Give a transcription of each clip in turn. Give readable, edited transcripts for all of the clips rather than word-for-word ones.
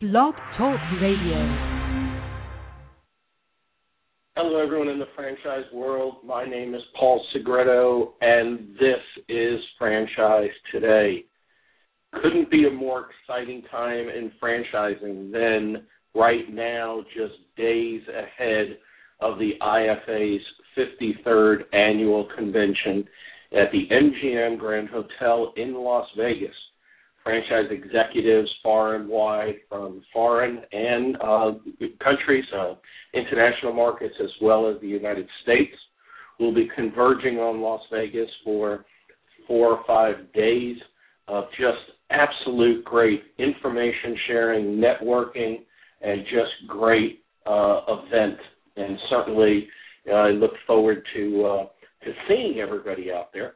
Blog Talk Radio. Hello, everyone in the franchise world. My name is Paul Segreto, and this is Franchise Today. Couldn't be a more exciting time in franchising than right now, just days ahead of the IFA's 53rd annual convention at the MGM Grand Hotel in Las Vegas. Franchise executives far and wide from foreign and countries, international markets, as well as the United States, will be converging on Las Vegas for 4 or 5 days of just absolute great information sharing, networking, and just great event. And certainly I look forward to seeing everybody out there.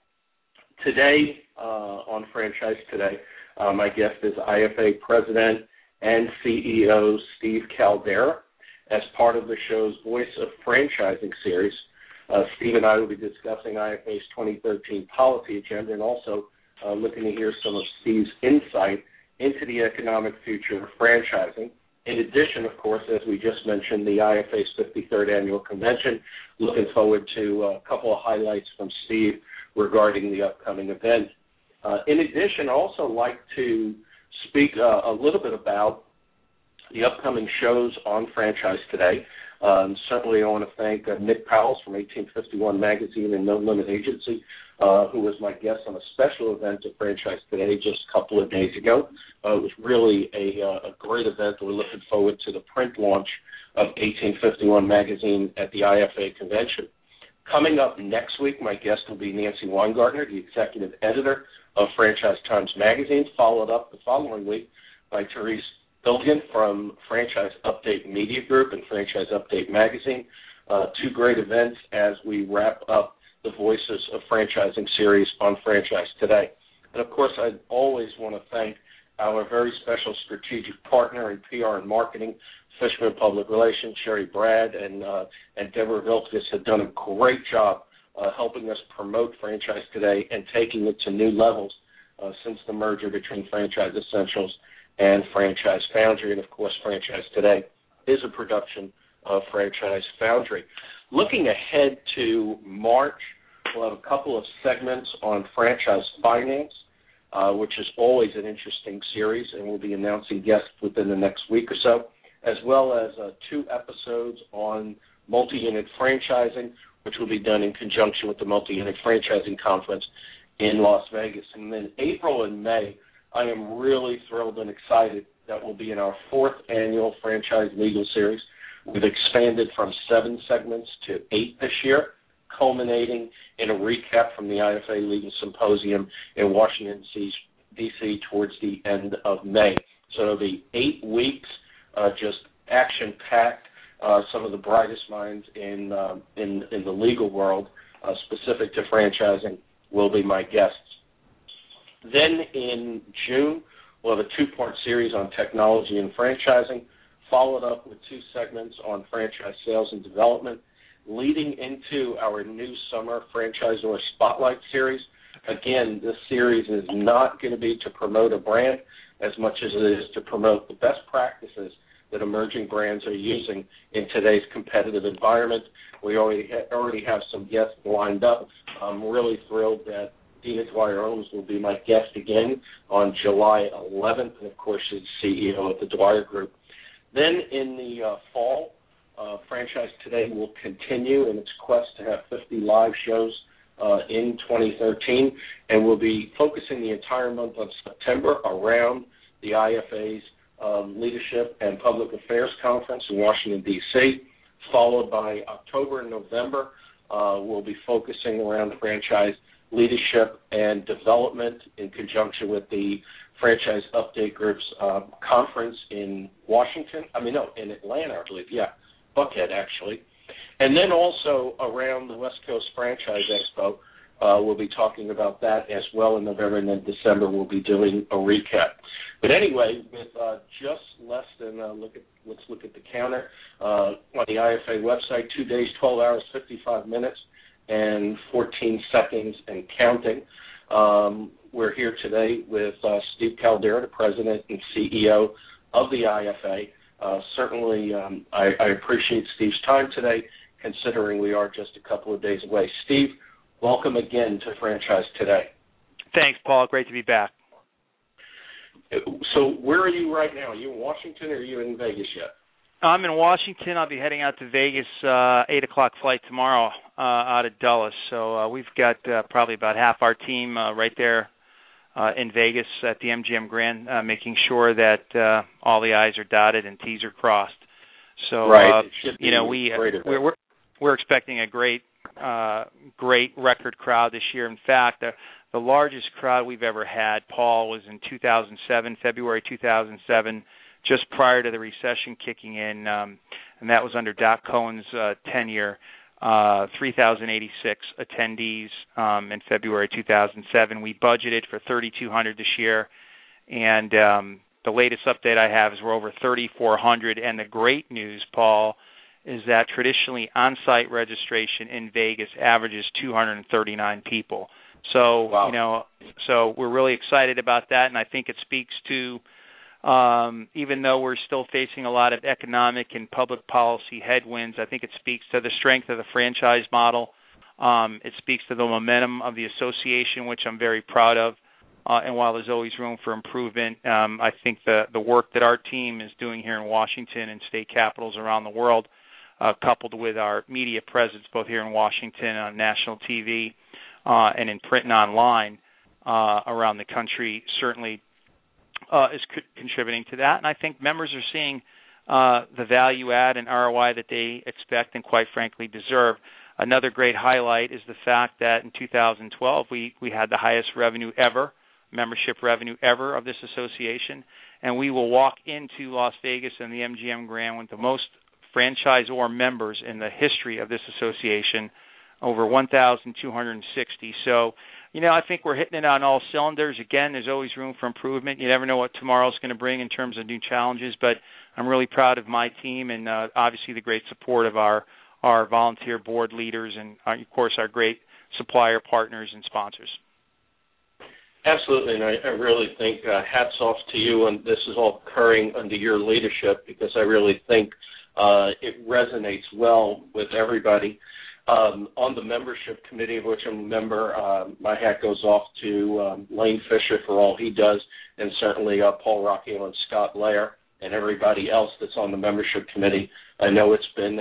Today, on Franchise Today, my guest is IFA President and CEO Steve Caldera. As part of the show's Voice of Franchising series, Steve and I will be discussing IFA's 2013 policy agenda and also looking to hear some of Steve's insight into the economic future of franchising. In addition, of course, as we just mentioned, the IFA's 53rd annual convention. Looking forward to a couple of highlights from Steve regarding the upcoming event. In addition, I'd also like to speak a little bit about the upcoming shows on Franchise Today. Certainly I want to thank Nick Powell from 1851 Magazine and No Limit Agency, who was my guest on a special event at Franchise Today just a couple of days ago. It was really a great event. We're looking forward to the print launch of 1851 Magazine at the IFA convention. Coming up next week, my guest will be Nancy Weingartner, the executive editor of Franchise Times Magazine, followed up the following week by Therese Billigan from Franchise Update Media Group and Franchise Update Magazine. 2 great events as we wrap up the Voices of Franchising series on Franchise Today. And, of course, I always want to thank our very special strategic partner in PR and marketing, Fishman Public Relations, Sherry Brad, and Deborah Vilkes have done a great job helping us promote Franchise Today and taking it to new levels since the merger between Franchise Essentials and Franchise Foundry. And, of course, Franchise Today is a production of Franchise Foundry. Looking ahead to March, we'll have a couple of segments on franchise finance, which is always an interesting series, and we'll be announcing guests within the next week or so, as well as 2 episodes on multi-unit franchising, which will be done in conjunction with the Multi-Unit Franchising Conference in Las Vegas. And then April and May, I am really thrilled and excited that we'll be in our 4th annual Franchise Legal Series. We've expanded from 7 segments to 8 this year, culminating in a recap from the IFA Legal Symposium in Washington, D.C. towards the end of May. So it'll be 8 weeks, just action-packed. Some of the brightest minds in the legal world, specific to franchising, will be my guests. Then in June, we'll have a 2-part series on technology and franchising, followed up with 2 segments on franchise sales and development, leading into our new summer Franchisor Spotlight series. Again, this series is not going to be to promote a brand as much as it is to promote the best practices that emerging brands are using in today's competitive environment. We already have some guests lined up. I'm really thrilled that Dina Dwyer-Owens will be my guest again on July 11th, and of course she's CEO of the Dwyer Group. Then in the fall, Franchise Today will continue in its quest to have 50 live shows in 2013, and we'll be focusing the entire month of September around the IFA's Leadership and Public Affairs Conference in Washington, D.C., followed by October and November. We'll be focusing around franchise leadership and development in conjunction with the Franchise Update Group's conference in in Atlanta, I believe. Yeah, Buckhead, actually. And then also around the West Coast Franchise Expo, we'll be talking about that as well in November, and then December we'll be doing a recap. But anyway, with just less than, let's look at the counter, on the IFA website, 2 days, 12 hours, 55 minutes, and 14 seconds and counting. We're here today with Steve Caldera, the President and CEO of the IFA. Certainly, I appreciate Steve's time today, considering we are just a couple of days away. Steve, welcome again to Franchise Today. Thanks, Paul. Great to be back. So where are you right now? Are you in Washington or are you in Vegas yet? I'm in Washington. I'll be heading out to Vegas, 8 o'clock flight tomorrow out of Dulles. So we've got probably about half our team right there in Vegas at the MGM Grand, making sure that all the I's are dotted and T's are crossed. So, right. We're expecting a great record crowd this year. In fact, the largest crowd we've ever had, Paul, was in 2007, February 2007, just prior to the recession kicking in, and that was under Doc Cohen's tenure, 3,086 attendees in February 2007. We budgeted for 3,200 this year, and the latest update I have is we're over 3,400, and the great news, Paul, is that traditionally on-site registration in Vegas averages 239 people. So, wow. So we're really excited about that, and I think it speaks to, even though we're still facing a lot of economic and public policy headwinds, I think it speaks to the strength of the franchise model. It speaks to the momentum of the association, which I'm very proud of. And while there's always room for improvement, I think the work that our team is doing here in Washington and state capitals around the world, coupled with our media presence both here in Washington on national TV and in print and online around the country, certainly is contributing to that. And I think members are seeing the value add and ROI that they expect and, quite frankly, deserve. Another great highlight is the fact that in 2012 we had the highest revenue ever, membership revenue ever of this association, and we will walk into Las Vegas and the MGM Grand with the most franchisor members in the history of this association, over 1,260. So, I think we're hitting it on all cylinders. Again, there's always room for improvement. You never know what tomorrow's going to bring in terms of new challenges, but I'm really proud of my team and obviously the great support of our volunteer board leaders and, of course, our great supplier partners and sponsors. Absolutely, and I really think hats off to you, and this is all occurring under your leadership because I really think it resonates well with everybody. On the membership committee, of which I'm a member, my hat goes off to Lane Fisher for all he does, and certainly Paul Rocchio and Scott Lair and everybody else that's on the membership committee. I know it's been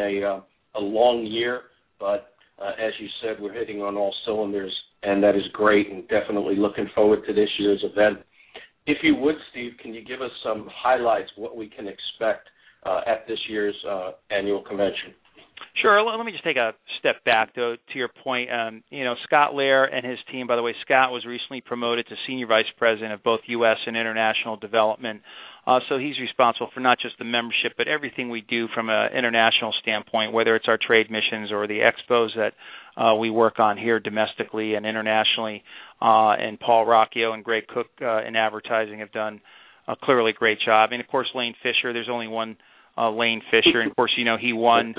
a long year, but as you said, we're hitting on all cylinders, and that is great, and definitely looking forward to this year's event. If you would, Steve, can you give us some highlights, what we can expect at this year's annual convention? Sure. Let me just take a step back, though, to your point. Scott Lair and his team, by the way, Scott was recently promoted to Senior Vice President of both U.S. and International Development. So he's responsible for not just the membership, but everything we do from an international standpoint, whether it's our trade missions or the expos that we work on here domestically and internationally. And Paul Rocchio and Greg Cook in advertising have done clearly a great job. And, of course, Lane Fisher, there's only one Lane Fisher. And, of course, he won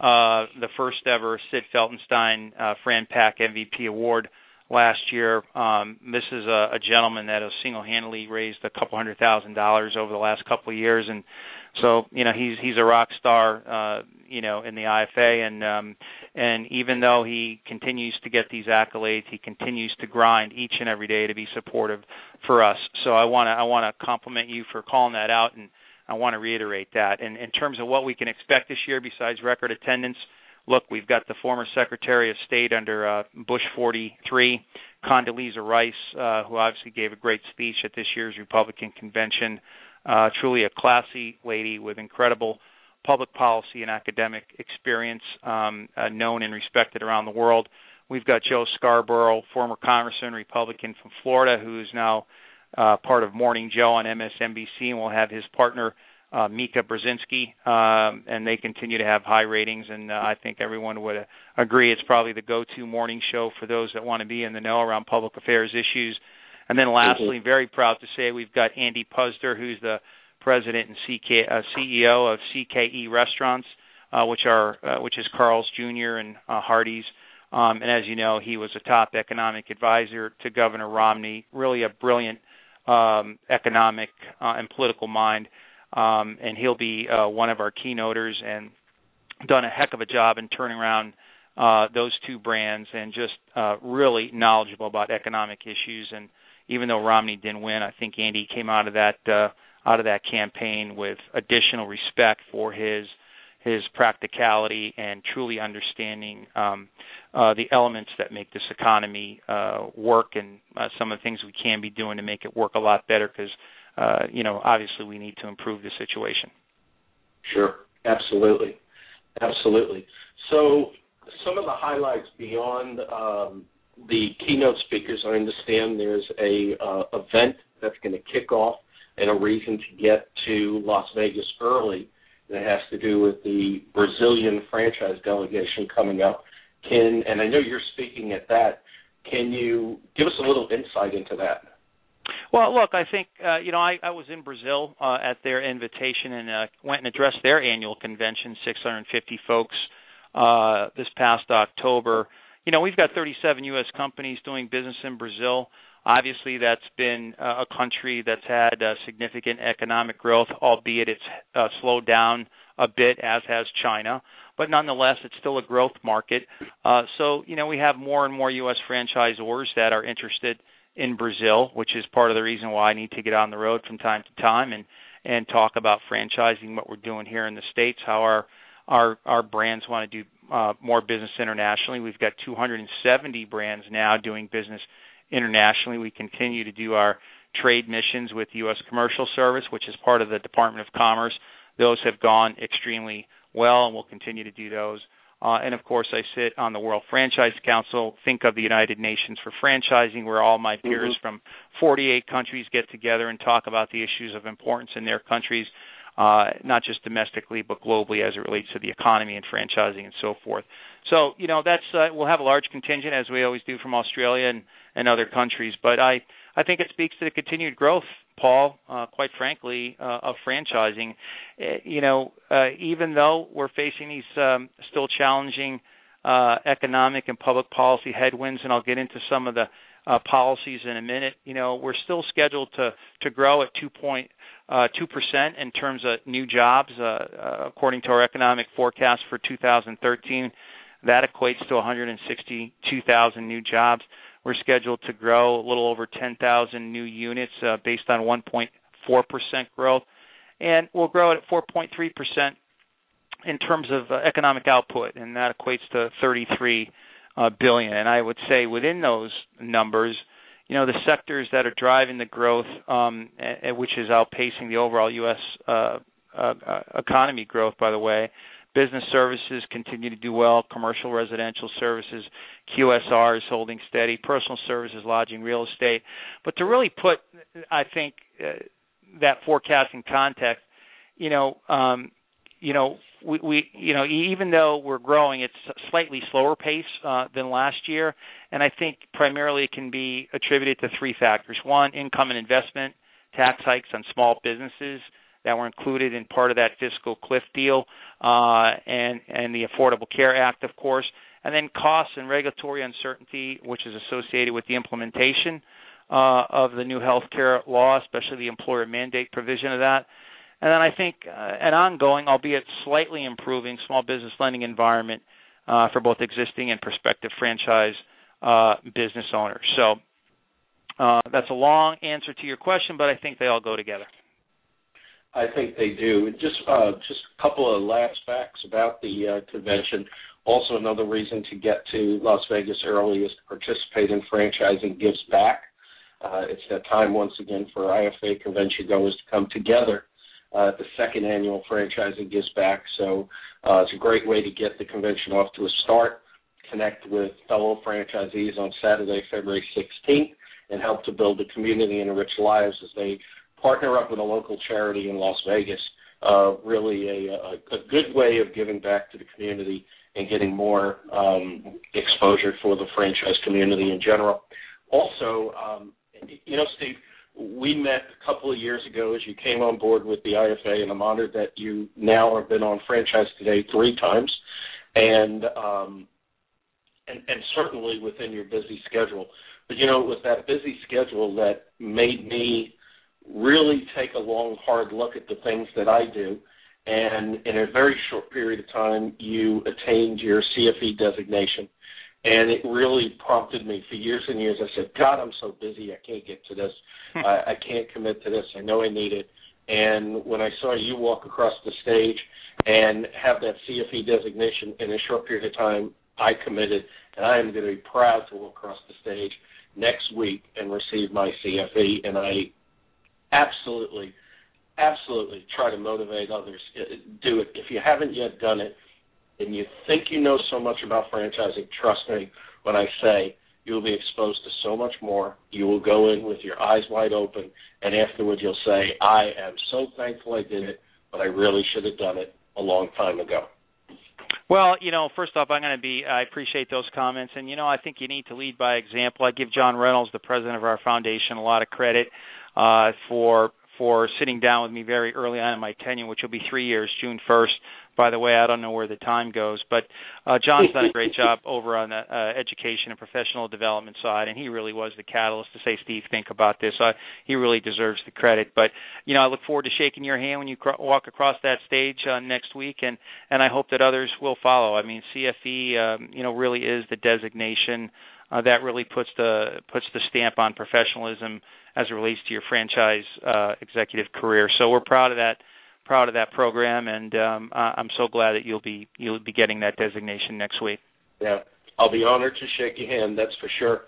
the first ever Sid Feltenstein Fran Pack MVP award last year. This is a gentleman that has single-handedly raised a couple $100,000 over the last couple of years, and so he's a rock star, in the IFA, and even though he continues to get these accolades, he continues to grind each and every day to be supportive for us. So I want to compliment you for calling that out, and I want to reiterate that. And in terms of what we can expect this year, besides record attendance, look, we've got the former Secretary of State under Bush 43, Condoleezza Rice, who obviously gave a great speech at this year's Republican convention. Truly a classy lady with incredible public policy and academic experience, known and respected around the world. We've got Joe Scarborough, former congressman, Republican from Florida, who is now part of Morning Joe on MSNBC, and we'll have his partner, Mika Brzezinski, and they continue to have high ratings, and I think everyone would agree it's probably the go-to morning show for those that want to be in the know around public affairs issues. And then lastly, very proud to say we've got Andy Puzder, who's the president and CEO of CKE Restaurants, which is Carl's Jr. and Hardee's. And as you know, he was a top economic advisor to Governor Romney, really a brilliant economic and political mind. and he'll be one of our keynoters, and done a heck of a job in turning around those two brands, and just really knowledgeable about economic issues. And even though Romney didn't win, I think Andy came out of that campaign with additional respect for his practicality and truly understanding the elements that make this economy work, and some of the things we can be doing to make it work a lot better, because obviously we need to improve the situation. Sure, absolutely. So some of the highlights beyond the keynote speakers, I understand there's a event that's going to kick off and a reason to get to Las Vegas early that has to do with the Brazilian franchise delegation coming up. And I know you're speaking at that. Can you give us a little insight into that? Well, look, I think, I was in Brazil at their invitation, and went and addressed their annual convention, 650 folks, this past October. We've got 37 U.S. companies doing business in Brazil. Obviously, that's been a country that's had significant economic growth, albeit it's slowed down a bit, as has China. But nonetheless, it's still a growth market. So we have more and more U.S. franchisors that are interested in Brazil, which is part of the reason why I need to get on the road from time to time and talk about franchising, what we're doing here in the States, how our brands want to do more business internationally. We've got 270 brands now doing business internationally. We continue to do our trade missions with U.S. Commercial Service, which is part of the Department of Commerce. Those have gone extremely well, and we'll continue to do those. And, of course, I sit on the World Franchise Council. Think of the United Nations for Franchising, where all my peers from 48 countries get together and talk about the issues of importance in their countries, not just domestically but globally as it relates to the economy and franchising and so forth. So, that's we'll have a large contingent, as we always do, from Australia and other countries. But I think it speaks to the continued growth, Paul, quite frankly, of franchising. Even though we're facing these still challenging economic and public policy headwinds, and I'll get into some of the policies in a minute, we're still scheduled to grow at 2% in terms of new jobs, according to our economic forecast for 2013. That equates to 162,000 new jobs. We're scheduled to grow a little over 10,000 new units based on 1.4% growth. And we'll grow at 4.3% in terms of economic output, and that equates to $33 billion. And I would say within those numbers, the sectors that are driving the growth, which is outpacing the overall U.S. Economy growth, by the way, business services continue to do well, commercial residential services, QSR is holding steady, personal services, lodging, real estate. But to really put, I think, that forecast in context, we even though we're growing, it's a slightly slower pace than last year, and I think primarily it can be attributed to three factors. One, income and investment, tax hikes on small businesses that were included in part of that fiscal cliff deal, and the Affordable Care Act, of course, and then costs and regulatory uncertainty, which is associated with the implementation of the new health care law, especially the employer mandate provision of that. And then I think an ongoing, albeit slightly improving, small business lending environment for both existing and prospective franchise business owners. So that's a long answer to your question, but I think they all go together. I think they do. Just a couple of last facts about the convention. Also, another reason to get to Las Vegas early is to participate in Franchising Gives Back. It's that time once again for IFA convention goers to come together. The second annual Franchising Gives Back. So it's a great way to get the convention off to a start, connect with fellow franchisees on Saturday, February 16th, and help to build a community and enrich lives as they partner up with a local charity in Las Vegas. Really a good way of giving back to the community and getting more exposure for the franchise community in general. Also, Steve, we met a couple of years ago as you came on board with the IFA, and I'm honored that you now have been on Franchise Today 3 times, and certainly within your busy schedule. But, it was that busy schedule that made me really take a long, hard look at the things that I do. And in a very short period of time, you attained your CFE designation. And it really prompted me for years and years. I said, God, I'm so busy, I can't get to this. I can't commit to this. I know I need it. And when I saw you walk across the stage and have that CFE designation in a short period of time, I committed, and I am going to be proud to walk across the stage next week and receive my CFE. And I absolutely try to motivate others. Do it. If you haven't yet done it and you think you know so much about franchising, trust me when I say you will be exposed to so much more. You will go in with your eyes wide open, and afterwards you'll say, I am so thankful I did it, but I really should have done it a long time ago. Well, first off, I appreciate those comments, and, I think you need to lead by example. I give John Reynolds, the president of our foundation, a lot of credit for sitting down with me very early on in my tenure, which will be 3 years, June 1st. By the way, I don't know where the time goes, but John's done a great job over on the education and professional development side, and he really was the catalyst to say, Steve, think about this. He really deserves the credit. But, I look forward to shaking your hand when you walk across that stage next week, and I hope that others will follow. I mean, CFE, really is the designation that really puts the stamp on professionalism as it relates to your franchise executive career. So we're proud of that program, and I'm so glad that you'll be getting that designation next week. Yeah, I'll be honored to shake your hand, that's for sure.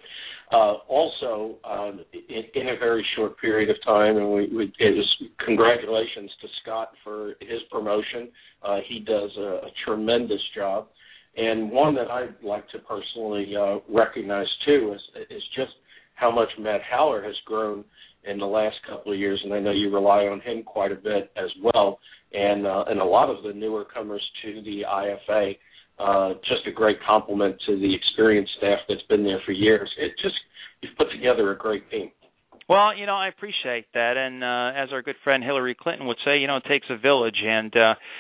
Also, in a very short period of time, and congratulations to Scott for his promotion. He does a tremendous job. And one that I'd like to personally recognize, too, is just how much Matt Haller has grown in the last couple of years, and I know you rely on him quite a bit as well, and a lot of the newer comers to the IFA. Just a great compliment to the experienced staff that's been there for years. You've put together a great team. Well, I appreciate that, and as our good friend Hillary Clinton would say, it takes a village, and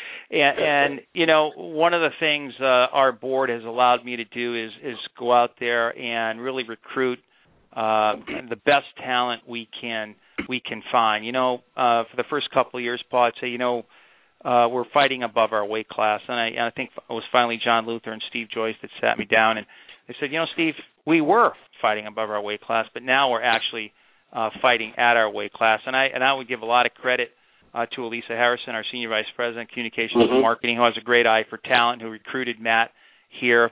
one of the things our board has allowed me to do is go out there and really recruit the best talent we can find. For the first couple of years, Paul, I'd say, we're fighting above our weight class, and I think it was finally John Luther and Steve Joyce that sat me down, and they said, Steve, we were fighting above our weight class, but now we're actually fighting at our weight class. And I would give a lot of credit to Elisa Harrison, our Senior Vice President, Communications and Marketing, who has a great eye for talent, who recruited Matt here.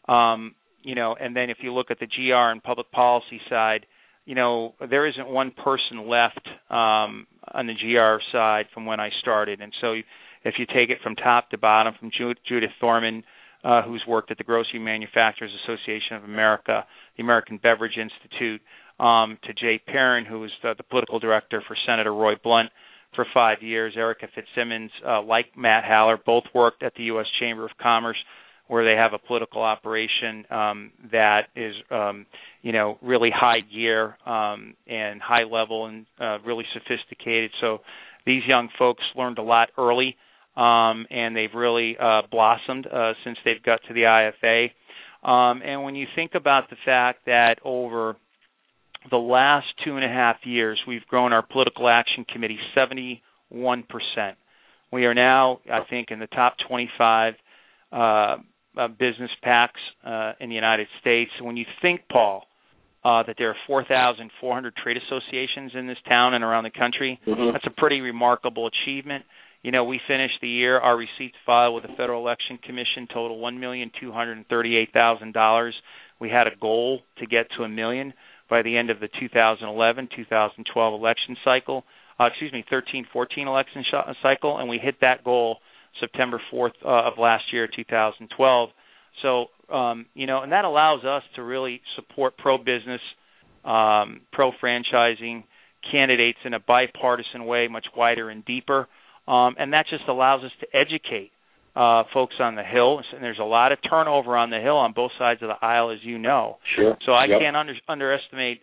And then if you look at the GR and public policy side, there isn't one person left on the GR side from when I started. And so if you take it from top to bottom, from Judith Thorman, who's worked at the Grocery Manufacturers Association of America, the American Beverage Institute, to Jay Perrin, who was the political director for Senator Roy Blunt for 5 years, Erica Fitzsimmons, like Matt Haller, both worked at the U.S. Chamber of Commerce, where they have a political operation that is, really high gear and high level and really sophisticated. So these young folks learned a lot early, and they've really blossomed since they've got to the IFA. And when you think about the fact that over the last 2.5 years, we've grown our political action committee 71%. We are now, I think, in the top 25 business PACs in the United States. When you think, Paul, that there are 4,400 trade associations in this town and around the country, that's a pretty remarkable achievement. We finished the year, our receipts filed with the Federal Election Commission total $1,238,000. We had a goal to get to $1 million by the end of the 2011-2012 election cycle, 13-14 election cycle, and we hit that goal September 4th of last year, 2012. So, and that allows us to really support pro-business, pro-franchising candidates in a bipartisan way, much wider and deeper. And that just allows us to educate folks on the Hill. And there's a lot of turnover on the Hill on both sides of the aisle, as you know. Sure. So I can't underestimate,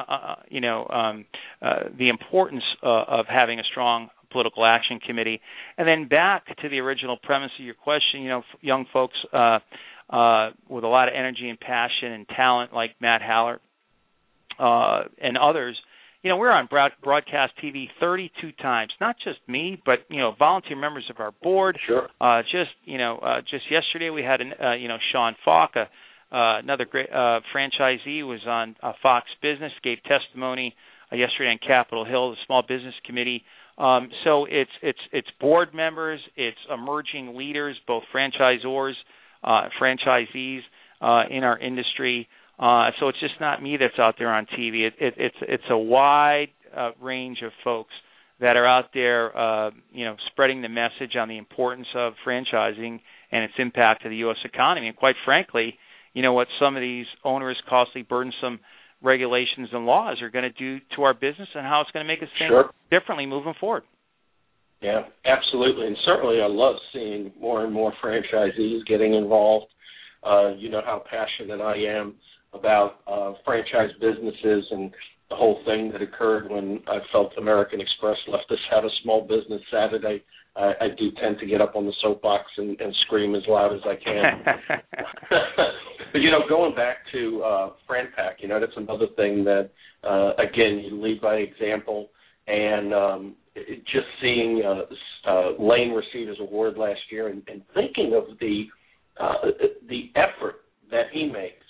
the importance of having a strong political action committee. And then back to the original premise of your question, young folks with a lot of energy and passion and talent like Matt Haller and others, we're on broadcast TV 32 times. Not just me, but volunteer members of our board. Sure. Just yesterday we had Sean Falk, another great franchisee, was on Fox Business, gave testimony yesterday on Capitol Hill, the Small Business Committee. So it's board members, it's emerging leaders, both franchisors, franchisees in our industry. So it's just not me that's out there on TV. It's a wide range of folks that are out there, spreading the message on the importance of franchising and its impact to the U.S. economy. And quite frankly, what some of these onerous, costly, burdensome regulations and laws are going to do to our business and how it's going to make us think differently moving forward. Yeah, absolutely. And certainly I love seeing more and more franchisees getting involved. You know how passionate I am about franchise businesses and the whole thing that occurred when I felt American Express left us out of Small Business Saturday. I do tend to get up on the soapbox and scream as loud as I can. But, going back to FranPac, that's another thing that, again, you lead by example. And just seeing Lane receive his award last year and thinking of the effort that he makes.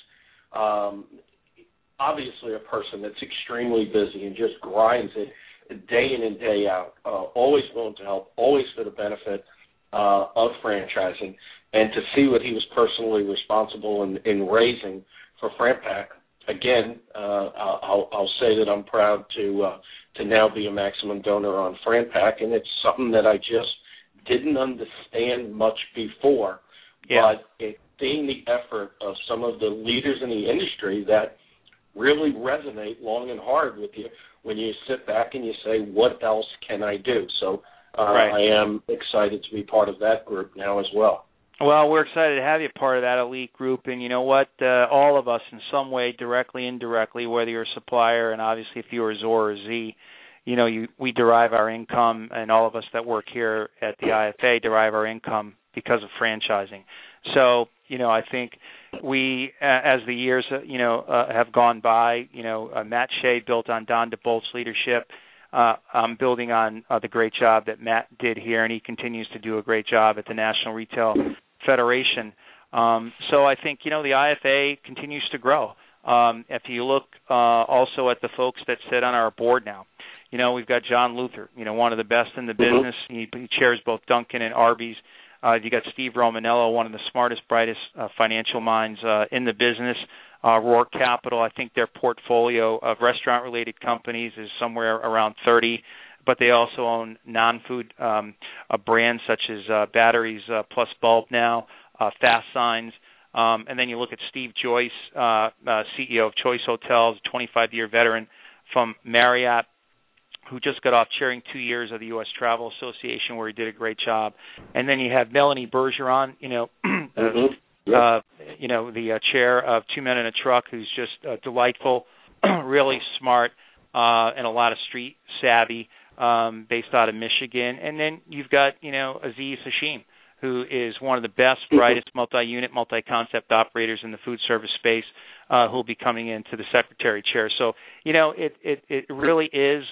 Obviously a person that's extremely busy and just grinds it day in and day out, always willing to help, always for the benefit of franchising, and to see what he was personally responsible in raising for FranPac. Again, I'll say that I'm proud to now be a maximum donor on FranPac, and it's something that I just didn't understand much before. Yeah. But seeing the effort of some of the leaders in the industry that really resonate long and hard with you when you sit back and you say, what else can I do? So I am excited to be part of that group now as well. Well, we're excited to have you part of that elite group. And you know what? All of us in some way, directly, indirectly, whether you're a supplier and obviously if you're a Zor or Z, we derive our income, and all of us that work here at the IFA derive our income because of franchising. So, I think we, as the years, have gone by, Matt Shea built on Don DeBolt's leadership. I'm building on the great job that Matt did here, and he continues to do a great job at the National Retail Federation. So I think, the IFA continues to grow. If you look also at the folks that sit on our board now, we've got John Luther, one of the best in the business. He chairs both Dunkin' and Arby's. You got Steve Romanello, one of the smartest, brightest financial minds in the business. Roark Capital, I think their portfolio of restaurant-related companies is somewhere around 30, but they also own non-food brands such as Batteries Plus Bulb now, Fast Signs. And then you look at Steve Joyce, CEO of Choice Hotels, 25-year veteran from Marriott, who just got off chairing 2 years of the U.S. Travel Association, where he did a great job. And then you have Melanie Bergeron, the chair of Two Men in a Truck, who's just delightful, really smart, and a lot of street savvy, based out of Michigan. And then you've got, Aziz Hashim, who is one of the best, brightest multi-unit, multi-concept operators in the food service space, who'll be coming into the secretary chair. So, it really is,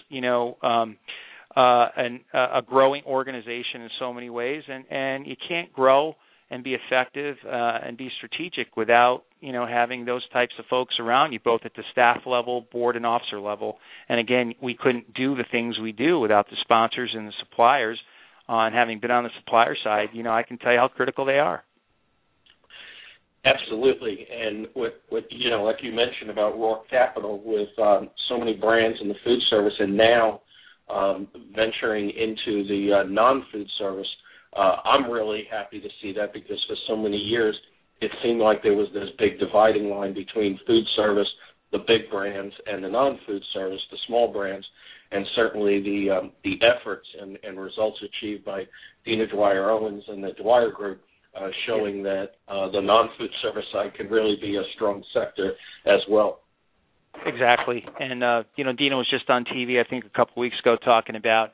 a growing organization in so many ways, and you can't grow and be effective and be strategic without, having those types of folks around you, both at the staff level, board, and officer level. And again, we couldn't do the things we do without the sponsors and the suppliers. And having been on the supplier side, I can tell you how critical they are. Absolutely. And with like you mentioned about Roark Capital, with so many brands in the food service, and now venturing into the non-food service, I'm really happy to see that, because for so many years it seemed like there was this big dividing line between food service, the big brands, and the non-food service, the small brands. And certainly the efforts and results achieved by Dina Dwyer-Owens and the Dwyer Group, showing that the non-food service side can really be a strong sector as well. Exactly. And, Dina was just on TV, I think, a couple of weeks ago talking about,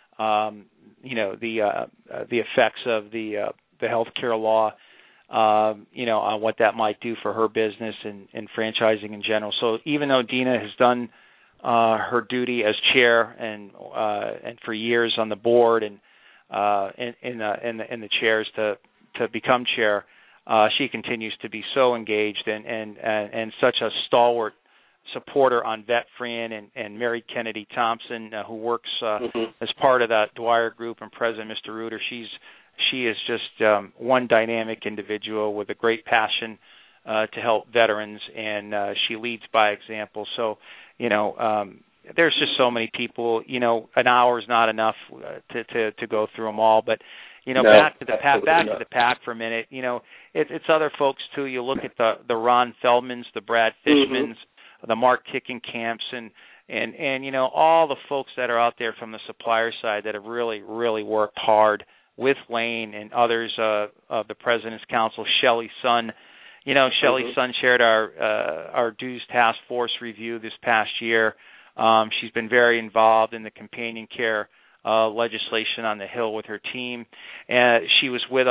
the effects of the healthcare law, on what that might do for her business and franchising in general. So even though Dina has done her duty as chair and for years on the board and in the chairs to become chair. She continues to be so engaged and such a stalwart supporter on VetFran and Mary Kennedy Thompson, who works as part of that Dwyer Group, and President Mr. Reuter. She is just one dynamic individual with a great passion to help veterans, and she leads by example. So, there's just so many people. An hour is not enough to go through them all, but. Back to the PAC for a minute. It's other folks too. You look at the Ron Feldmans, the Brad Fishmans, the Mark Kickenkamps, and all the folks that are out there from the supplier side that have really, really worked hard with Lane and others of the President's Council. Shelley Sun, Shelley Sun chaired our dues task force review this past year. She's been very involved in the companion care legislation on the Hill with her team. She was with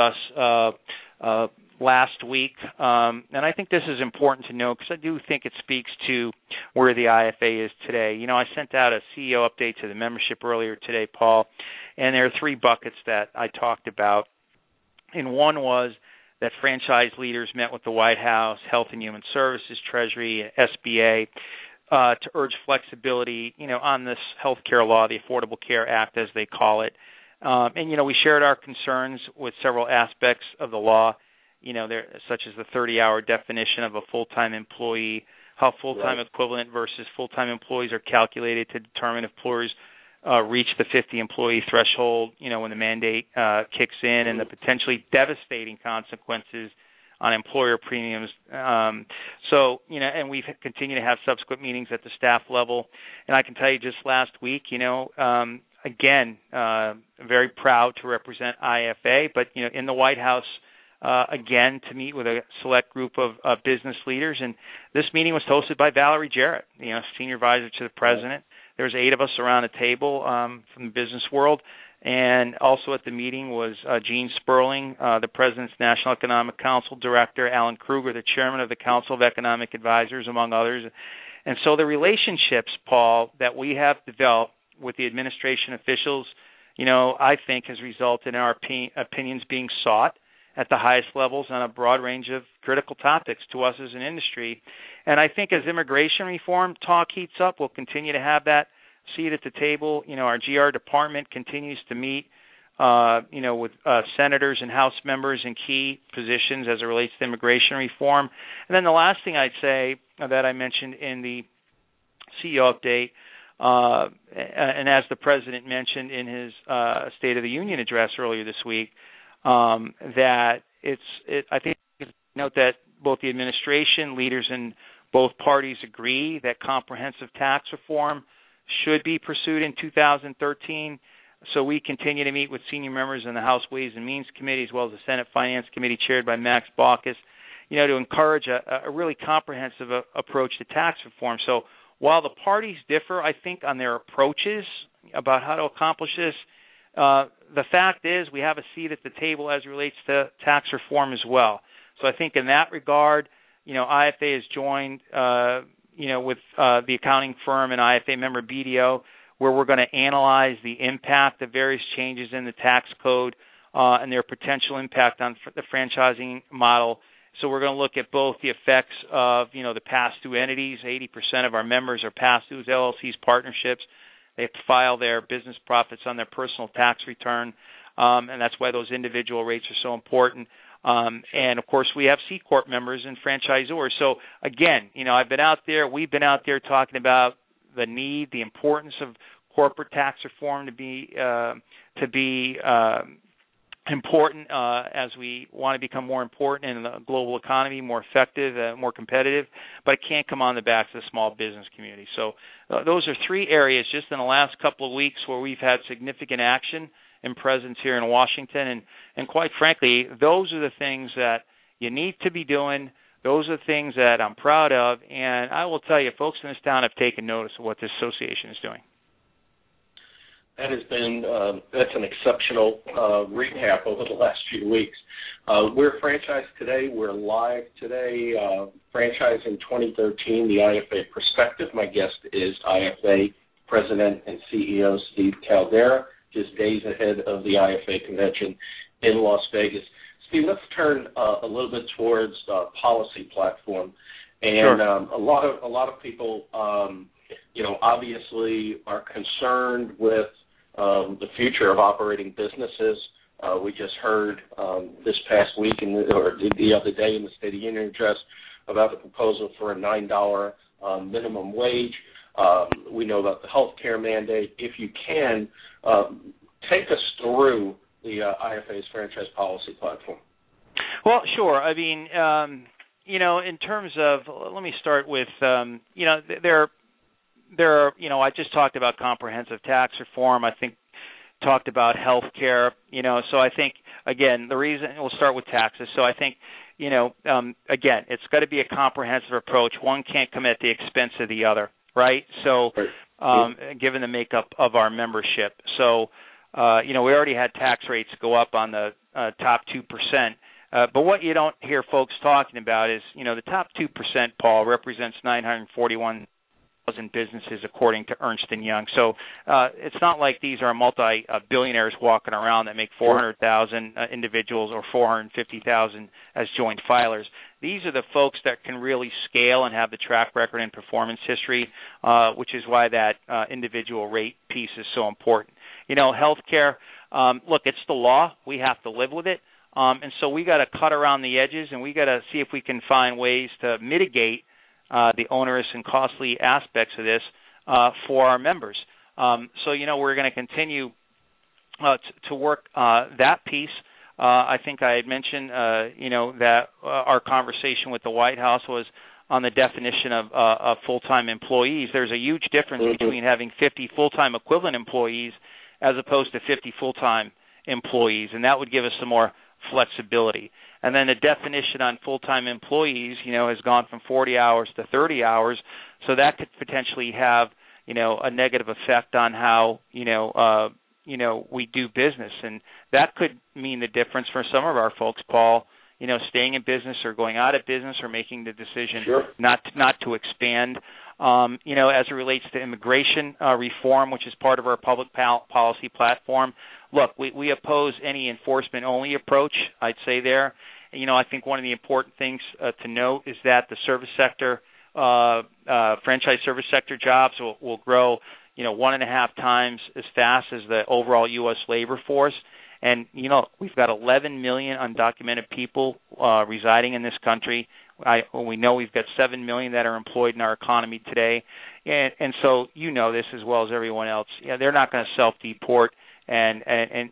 us last week, and I think this is important to know because I do think it speaks to where the IFA is today. I sent out a CEO update to the membership earlier today, Paul, and there are 3 buckets that I talked about. And one was that franchise leaders met with the White House, Health and Human Services, Treasury, SBA, to urge flexibility, on this health care law, the Affordable Care Act, as they call it. And we shared our concerns with several aspects of the law, such as the 30-hour definition of a full-time employee, how full-time equivalent versus full-time employees are calculated to determine if employers reach the 50-employee threshold, when the mandate kicks in, and the potentially devastating consequences on employer premiums. And we've continued to have subsequent meetings at the staff level. And I can tell you just last week, again, very proud to represent IFA, but, in the White House, again, to meet with a select group of business leaders. And this meeting was hosted by Valerie Jarrett, Senior Advisor to the President. There was 8 of us around the table from the business world. And also at the meeting was Gene Sperling, the President's National Economic Council Director, Alan Kruger, the Chairman of the Council of Economic Advisors, among others. And so the relationships, Paul, that we have developed with the administration officials, I think has resulted in our opinions being sought at the highest levels on a broad range of critical topics to us as an industry. And I think as immigration reform talk heats up, we'll continue to have that seat at the table. Our GR department continues to meet, with senators and House members in key positions as it relates to immigration reform. And then the last thing I'd say that I mentioned in the CEO update, and as the President mentioned in his State of the Union address earlier this week, that I think note that both the administration, leaders in both parties agree that comprehensive tax reform should be pursued in 2013. So we continue to meet with senior members in the House Ways and Means Committee as well as the Senate Finance Committee chaired by Max Baucus, to encourage a really comprehensive approach to tax reform. So while the parties differ, I think, on their approaches about how to accomplish this, the fact is we have a seat at the table as it relates to tax reform as well. So I think in that regard, IFA has joined with the accounting firm and IFA member BDO, where we're going to analyze the impact of various changes in the tax code and their potential impact on the franchising model. So we're going to look at both the effects of, the pass-through entities. 80% of our members are pass-throughs, LLCs, partnerships. They have to file their business profits on their personal tax return, and that's why those individual rates are so important. And, of course, we have C-Corp members and franchisors. So, again, I've been out there, we've been out there talking about the need, the importance of corporate tax reform to be important as we want to become more important in the global economy, more effective, more competitive, but it can't come on the backs of the small business community. So those are 3 areas just in the last couple of weeks where we've had significant action and presence here in Washington. And quite frankly, those are the things that you need to be doing. Those are the things that I'm proud of. And I will tell you, folks in this town have taken notice of what this association is doing. That has been that's an exceptional recap over the last few weeks. We're franchised today. We're live today. Franchise in 2013, the IFA Perspective. My guest is IFA President and CEO Steve Caldera, just days ahead of the IFA convention in Las Vegas. Steve, let's turn a little bit towards policy platform. And Sure. a lot of people, obviously are concerned with the future of operating businesses. We just heard this past week or the other day in the State of Union address about the proposal for a $9 minimum wage. We know about the health care mandate. If you can, take us through the IFA's franchise policy platform. Well, sure. I mean, in terms of, let me start with, there are, I just talked about comprehensive tax reform. I think talked about health care, so I think, again, the reason, we'll start with taxes. So I think, again, it's got to be a comprehensive approach. One can't come at the expense of the other, right? So given the makeup of our membership. So, we already had tax rates go up on the top 2%. But what you don't hear folks talking about is, the top 2%, Paul, represents 941,000 businesses according to Ernst & Young. So it's not like these are multi-billionaires walking around that make 400,000 individuals or 450,000 as joint filers. These are the folks that can really scale and have the track record and performance history, which is why that individual rate piece is so important. Healthcare, look, it's the law. We have to live with it. And so we got to cut around the edges, and we got to see if we can find ways to mitigate the onerous and costly aspects of this for our members. So, we're going to continue to work that piece. I think I had mentioned, that our conversation with the White House was on the definition of full-time employees. There's a huge difference between having 50 full-time equivalent employees as opposed to 50 full-time employees, and that would give us some more flexibility. And then the definition on full-time employees, has gone from 40 hours to 30 hours, so that could potentially have, a negative effect on how, we do business. And that could mean the difference for some of our folks, Paul, staying in business or going out of business or making the decision not to expand. As it relates to immigration reform, which is part of our public policy platform, look, we oppose any enforcement-only approach, I'd say there. I think one of the important things to note is that the service sector, franchise service sector jobs will grow, 1.5 times as fast as the overall U.S. labor force. And, we've got 11 million undocumented people residing in this country. We know we've got 7 million that are employed in our economy today. And so this as well as everyone else. They're not going to self-deport, and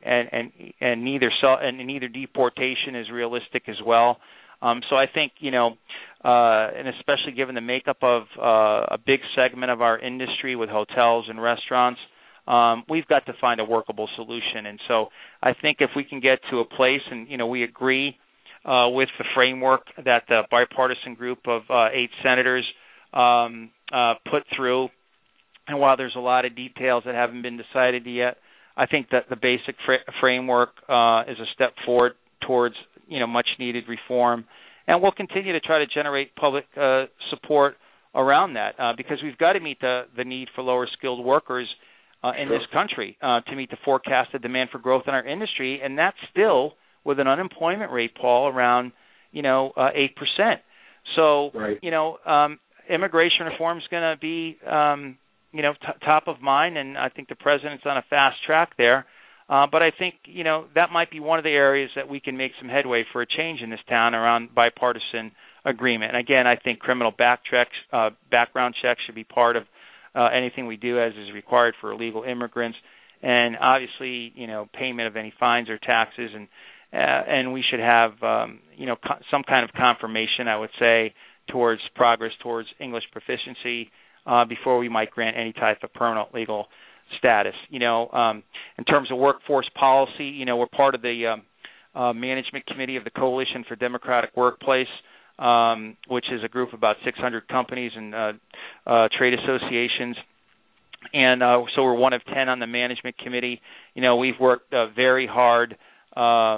neither deportation is realistic as well. So I think, and especially given the makeup of a big segment of our industry with hotels and restaurants, we've got to find a workable solution. And so I think if we can get to a place, and, we agree with the framework that the bipartisan group of 8 senators put through, and while there's a lot of details that haven't been decided yet, I think that the basic framework is a step forward towards, much-needed reform. And we'll continue to try to generate public support around that because we've got to meet the need for lower-skilled workers in this country to meet the forecasted demand for growth in our industry, and that's still with an unemployment rate, Paul, around 8%. So immigration reform is going to be top of mind, and I think the president's on a fast track there. But I think that might be one of the areas that we can make some headway for a change in this town around bipartisan agreement. And again, I think criminal background checks should be part of anything we do as is required for illegal immigrants, and obviously, payment of any fines or taxes, and we should have, some kind of confirmation, I would say, towards progress towards English proficiency before we might grant any type of permanent legal status. In terms of workforce policy, we're part of the management committee of the Coalition for Democratic Workplace, which is a group of about 600 companies and trade associations. And so we're one of 10 on the management committee. We've worked very hard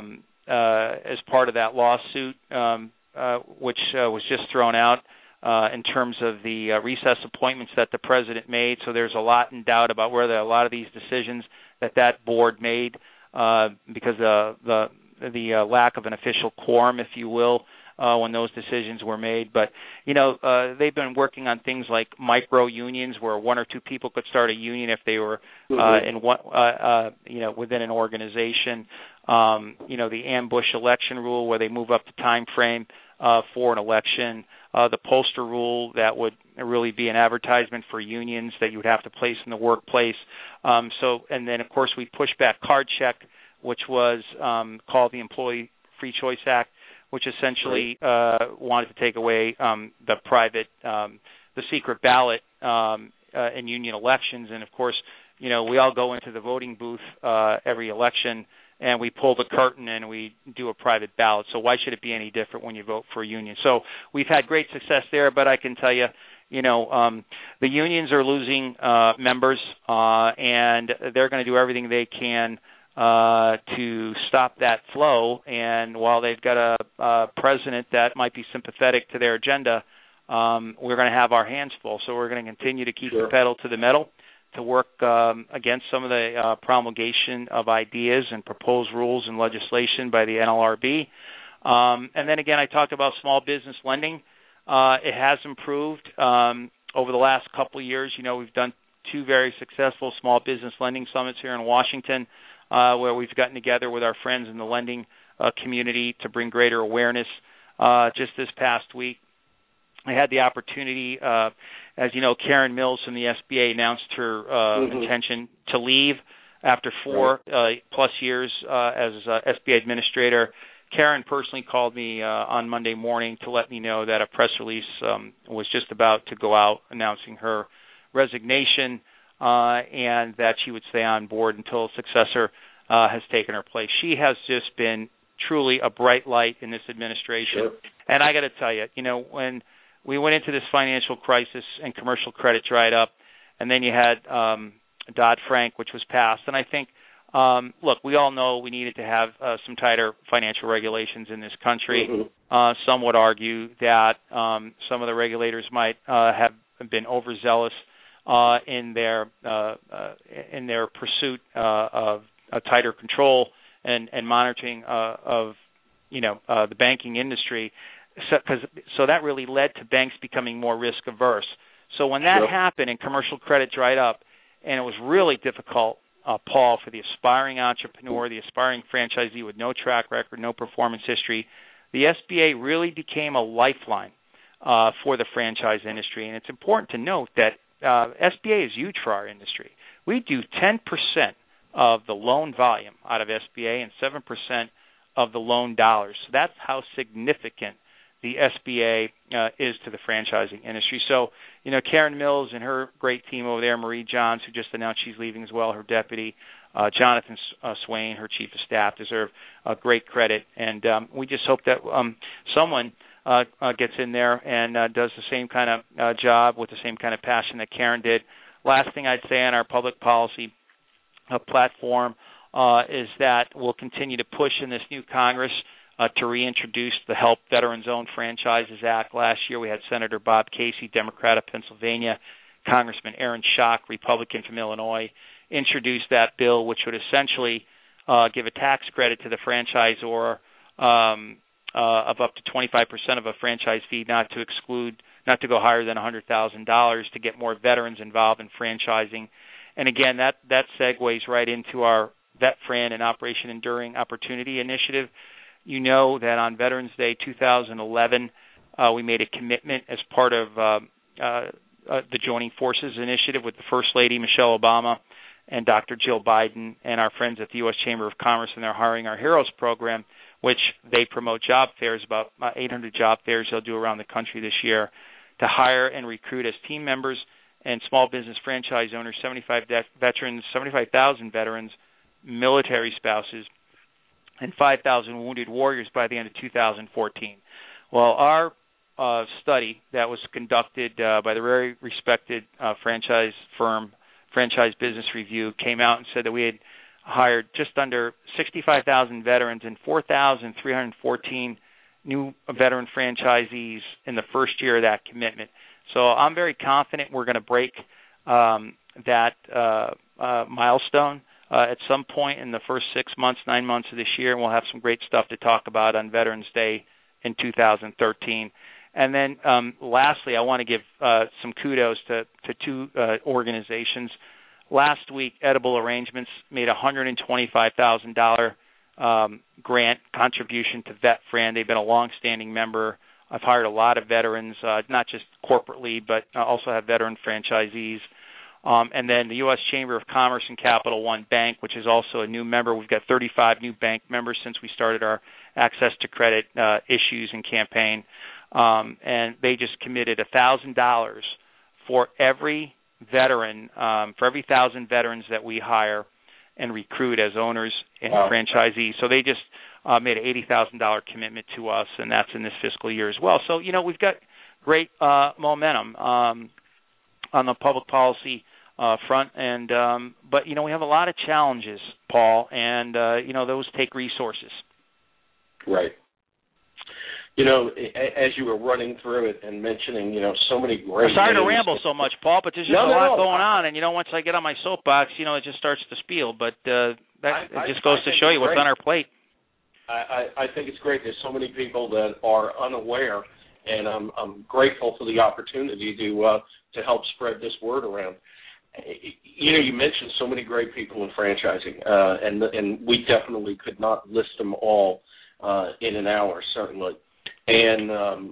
as part of that lawsuit, which was just thrown out in terms of the recess appointments that the president made. So there's a lot in doubt about whether a lot of these decisions that board made because the lack of an official quorum, if you will, when those decisions were made. But, they've been working on things like micro unions where one or two people could start a union if they were in one, within an organization. The ambush election rule where they move up the time frame for an election. The poster rule that would really be an advertisement for unions that you would have to place in the workplace. And then, of course, we pushed back card check, which was called the Employee Free Choice Act, which essentially wanted to take away the private, the secret ballot in union elections. And, of course, we all go into the voting booth every election, and we pull the curtain and we do a private ballot. So why should it be any different when you vote for a union? So we've had great success there, but I can tell you, the unions are losing members, and they're going to do everything they can to stop that flow. And while they've got a president that might be sympathetic to their agenda, we're going to have our hands full. So we're going to continue to keep the pedal to the metal to work against some of the promulgation of ideas and proposed rules and legislation by the NLRB. And then again, I talked about small business lending. It has improved over the last couple of years. We've done 2 very successful small business lending summits here in Washington, where we've gotten together with our friends in the lending community to bring greater awareness. Just this past week, I had the opportunity, as you know, Karen Mills from the SBA announced her intention to leave after 4+ years as SBA administrator. Karen personally called me on Monday morning to let me know that a press release was just about to go out announcing her resignation and that she would stay on board until a successor has taken her place. She has just been truly a bright light in this administration. And I got to tell you, when we went into this financial crisis and commercial credit dried up, and then you had Dodd-Frank, which was passed. And I think, look, we all know we needed to have some tighter financial regulations in this country. Some would argue that some of the regulators might have been overzealous in their pursuit of a tighter control and monitoring of the banking industry. So that really led to banks becoming more risk averse. So when that happened and commercial credit dried up, and it was really difficult, Paul, for the aspiring entrepreneur, the aspiring franchisee with no track record, no performance history, the SBA really became a lifeline for the franchise industry. And it's important to note that SBA is huge for our industry. We do 10% of the loan volume out of SBA and 7% of the loan dollars. So that's how significant the SBA is to the franchising industry. So, Karen Mills and her great team over there, Marie Johns, who just announced she's leaving as well, her deputy, Jonathan Swain, her chief of staff, deserve great credit. And we just hope that someone gets in there and does the same kind of job with the same kind of passion that Karen did. Last thing I'd say on our public policy platform is that we'll continue to push in this new Congress to reintroduce the Help Veterans-Owned Franchises Act. Last year we had Senator Bob Casey, Democrat of Pennsylvania, Congressman Aaron Schock, Republican from Illinois, introduce that bill, which would essentially give a tax credit to the franchisor of up to 25% of a franchise fee, not to go higher than $100,000 to get more veterans involved in franchising. And again, that segues right into our VetFran and Operation Enduring Opportunity initiative. You know that on Veterans Day 2011, we made a commitment as part of the Joining Forces initiative with the First Lady, Michelle Obama, and Dr. Jill Biden, and our friends at the U.S. Chamber of Commerce and their Hiring Our Heroes program, which they promote job fairs, about 800 job fairs they'll do around the country this year, to hire and recruit as team members and small business franchise owners 75,000 veterans, military spouses, and 5,000 wounded warriors by the end of 2014. Well, our study that was conducted by the very respected franchise firm, Franchise Business Review, came out and said that we had hired just under 65,000 veterans and 4,314 new veteran franchisees in the first year of that commitment. So I'm very confident we're going to break that milestone at some point in the first 6 months, 9 months of this year, and we'll have some great stuff to talk about on Veterans Day in 2013. And then lastly, I want to give some kudos to two organizations. Last week, Edible Arrangements made a $125,000 grant contribution to VetFran. They've been a long-standing member. I've hired a lot of veterans, not just corporately, but also have veteran franchisees. And then the U.S. Chamber of Commerce and Capital One Bank, which is also a new member. We've got 35 new bank members since we started our access to credit issues and campaign. And they just committed $1,000 for every veteran, for every 1,000 veterans that we hire and recruit as owners and franchisees. So they just made an $80,000 commitment to us, and that's in this fiscal year as well. So, we've got great momentum on the public policy front, and but we have a lot of challenges, Paul, and those take resources. Right. As you were running through it and mentioning, so many great. I'm sorry to ramble so much, Paul, but there's just a lot going on, and once I get on my soapbox, it just starts to spiel. But it just goes to show you what's on our plate. I think it's great. There's so many people that are unaware, and I'm grateful for the opportunity to help spread this word around. You mentioned so many great people in franchising, and we definitely could not list them all in an hour, certainly. And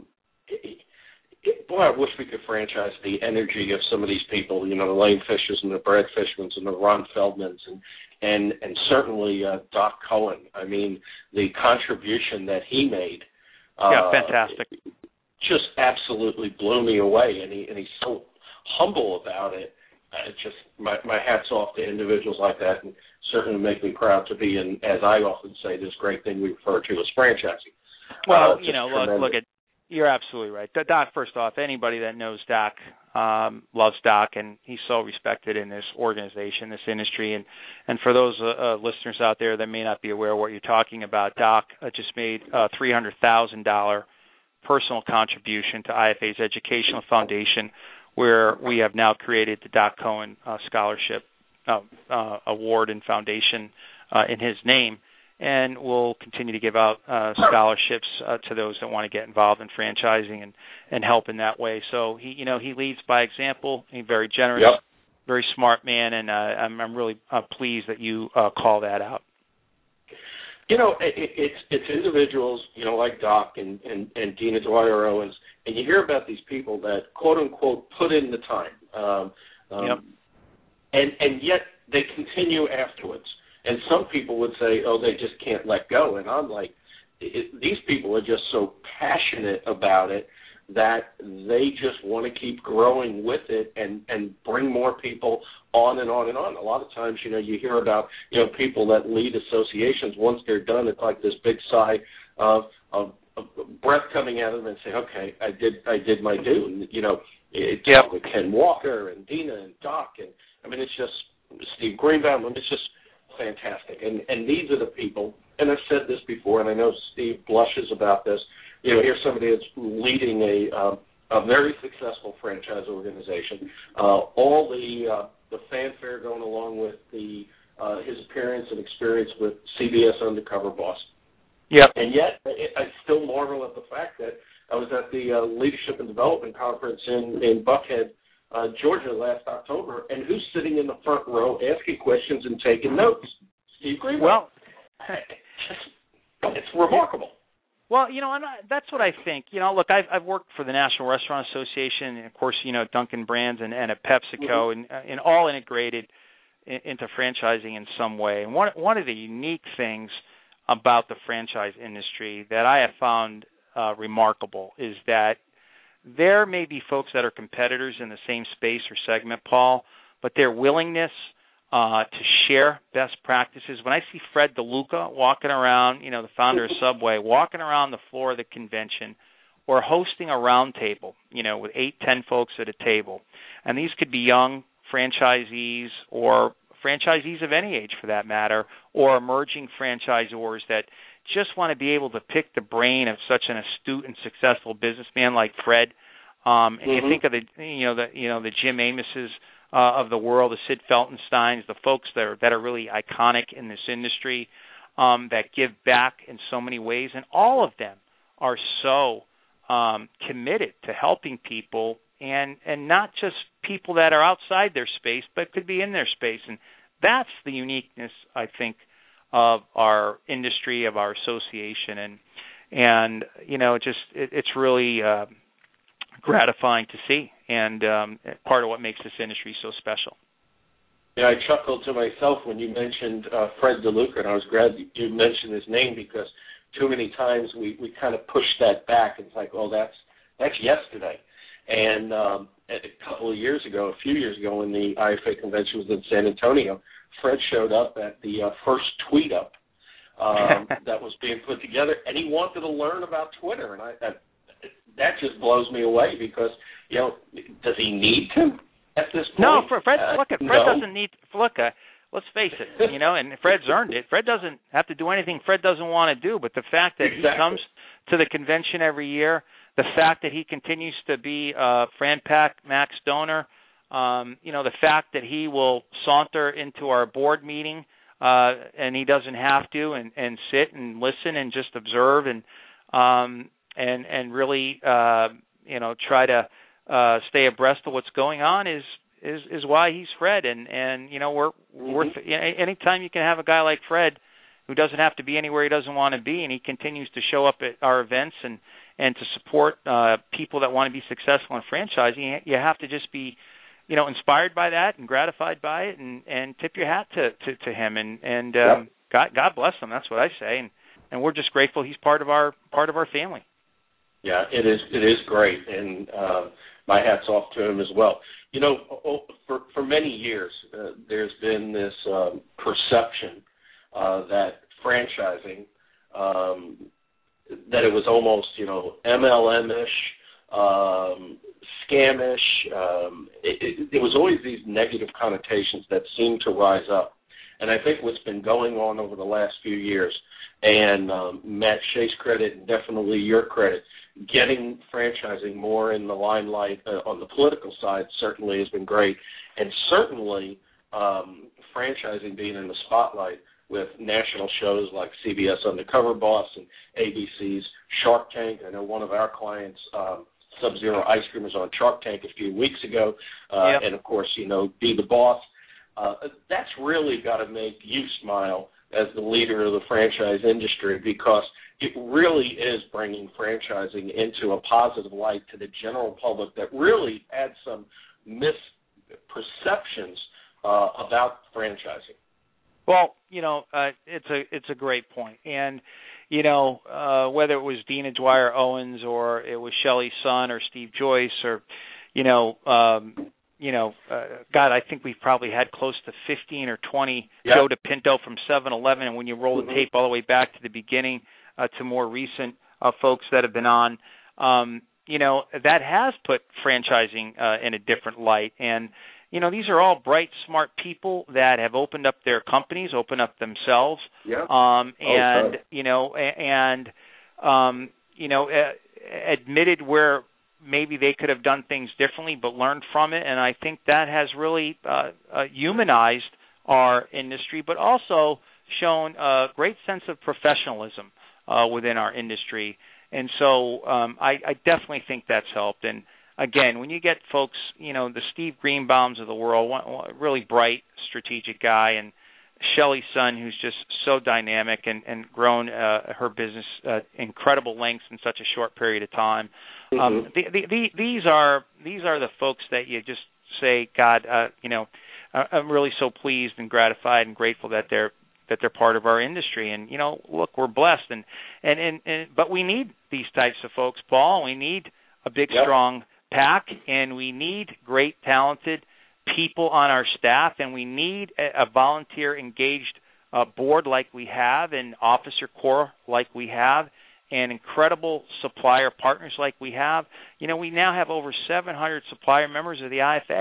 boy, I wish we could franchise the energy of some of these people. The Lane Fishers and the Brad Fishmans and the Ron Feldmans and certainly Doc Cohen. I mean, the contribution that he made. Fantastic. Just absolutely blew me away, and he's so humble about it. Just my hat's off to individuals like that, and certainly make me proud to be in, as I often say, this great thing we refer to as franchising. Well, look at, you're absolutely right. Doc, first off, anybody that knows Doc loves Doc, and he's so respected in this organization, this industry. And for those listeners out there that may not be aware of what you're talking about, Doc just made a $300,000 personal contribution to IFA's Educational Foundation, where we have now created the Doc Cohen Scholarship Award and Foundation in his name, and we'll continue to give out scholarships to those that want to get involved in franchising and help in that way. So he leads by example. He's very generous, very smart man, and I'm really pleased that you call that out. It's individuals, like Doc and Dina Dwyer Owens, and you hear about these people that, quote unquote, put in the time, and yet they continue afterwards. And some people would say, oh, they just can't let go. And I'm like, these people are just so passionate about it that they just want to keep growing with it and bring more people on and on and on. A lot of times, you hear about, people that lead associations. Once they're done, it's like this big sigh of breath coming out of them and say, okay, I did my due. And, it's with Ken Walker and Dina and Doc. And, I mean, it's just Steve Greenbaum. I mean, it's just fantastic. And these are the people, and I've said this before, and I know Steve blushes about this. Here's somebody that's leading a very successful franchise organization. All the fanfare going along with his appearance and experience with CBS Undercover Boss. Yep. And yet, I still marvel at the fact that I was at the Leadership and Development Conference in Buckhead, Georgia last October, and who's sitting in the front row asking questions and taking notes? Steve Greenbaum. Well, it's remarkable. Well, that's what I think. Look, I've worked for the National Restaurant Association, and of course, Dunkin' Brands and at PepsiCo, and all integrated into franchising in some way. And one of the unique things about the franchise industry that I have found remarkable is that there may be folks that are competitors in the same space or segment, Paul, but their willingness to share best practices. When I see Fred DeLuca walking around, the founder of Subway, walking around the floor of the convention or hosting a round table, with 8-10 folks at a table, and these could be young franchisees or franchisees of any age for that matter, or emerging franchisors that just want to be able to pick the brain of such an astute and successful businessman like Fred. And you think of the Jim Amoses of the world, the Sid Feltensteins, the folks that are really iconic in this industry, that give back in so many ways, and all of them are so committed to helping people, and not just people that are outside their space, but could be in their space. And that's the uniqueness, I think, of our industry, of our association, and it's really gratifying to see, and part of what makes this industry so special. Yeah, I chuckled to myself when you mentioned Fred DeLuca, and I was glad you mentioned his name, because too many times we kind of push that back. It's like, oh, that's yesterday. And a few years ago, when the IFA convention was in San Antonio, Fred showed up at the first tweet up that was being put together, and he wanted to learn about Twitter, and that just blows me away, because does he need to at this point? No, Fred doesn't need. Let's face it, and Fred's earned it. Fred doesn't have to do anything Fred doesn't want to do, but the fact that he comes to the convention every year, the fact that he continues to be FranPac Max donor, the fact that he will saunter into our board meeting and he doesn't have to, and sit and listen and just observe and really try to stay abreast of what's going on is why he's Fred. And we're anytime you can have a guy like Fred who doesn't have to be anywhere he doesn't want to be, and he continues to show up at our events and to support people that want to be successful in franchising, you have to just be inspired by that and gratified by it, and tip your hat to him, and God bless him. That's what I say, and we're just grateful he's part of our family. Yeah, it is great, and my hat's off to him as well. For many years, there's been this perception that franchising, that it was almost, MLM-ish, scamish. It was always these negative connotations that seemed to rise up. And I think what's been going on over the last few years, and Matt Shea's credit, and definitely your credit, getting franchising more in the limelight on the political side certainly has been great. And certainly franchising being in the spotlight with national shows like CBS Undercover Boss and ABC's Shark Tank. I know one of our clients, Sub-Zero Ice Cream, was on Shark Tank a few weeks ago. And, of course, Be the Boss. That's really got to make you smile as the leader of the franchise industry, because it really is bringing franchising into a positive light to the general public that really adds some misperceptions about franchising. Well, it's a great point. And, whether it was Dina Dwyer Owens or it was Shelley Sun or Steve Joyce or, God, I think we've probably had close to 15 or 20 Joe DePinto from 7-Eleven, and when you roll the tape all the way back to the beginning to more recent folks that have been on, that has put franchising in a different light. And, these are all bright, smart people that have opened up their companies, opened up themselves, admitted where maybe they could have done things differently, but learned from it. And I think that has really humanized our industry, but also shown a great sense of professionalism within our industry. And so I definitely think that's helped. And again, when you get folks, the Steve Greenbaums of the world, one really bright, strategic guy, and Shelley Sun, who's just so dynamic and grown her business incredible lengths in such a short period of time. These are the folks that you just say, God, I'm really so pleased and gratified and grateful that they're part of our industry. And look, we're blessed, but we need these types of folks, Paul. We need a big, strong pack, and we need great, talented people on our staff, and we need a volunteer engaged board like we have, and officer corps like we have, and incredible supplier partners like we have. We now have over 700 supplier members of the IFA.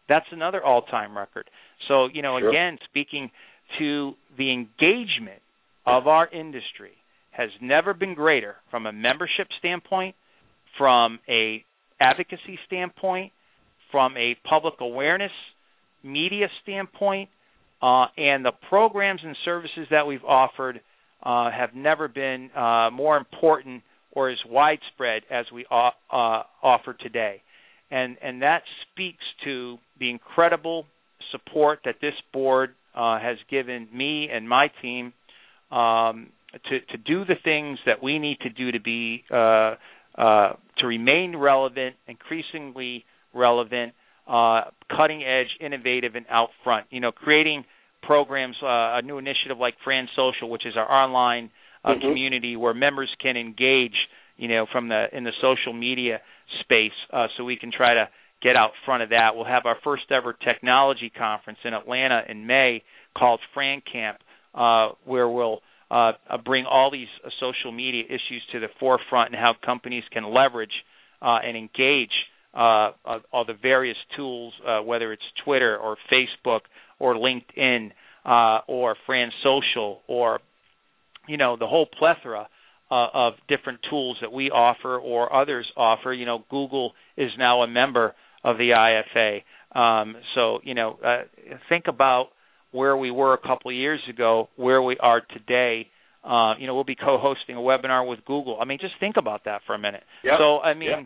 That's another all-time record. So, Sure. again, speaking to the engagement of our industry has never been greater from a membership standpoint, from a advocacy standpoint, from a public awareness media standpoint, and the programs and services that we've offered have never been more important or as widespread as we offer today. And that speaks to the incredible support that this board has given me and my team to do the things that we need to do to be to remain relevant, increasingly relevant, cutting edge, innovative, and out front. Creating programs, a new initiative like Fran Social, which is our online community where members can engage, in the social media space, so we can try to get out front of that. We'll have our first ever technology conference in Atlanta in May called Fran Camp, where we'll bring all these social media issues to the forefront and how companies can leverage and engage all the various tools, whether it's Twitter or Facebook or LinkedIn or Fran Social or, the whole plethora of different tools that we offer or others offer. Google is now a member of the IFA. So, think about where we were a couple of years ago, where we are today. We'll be co-hosting a webinar with Google. Just think about that for a minute. Yep. So,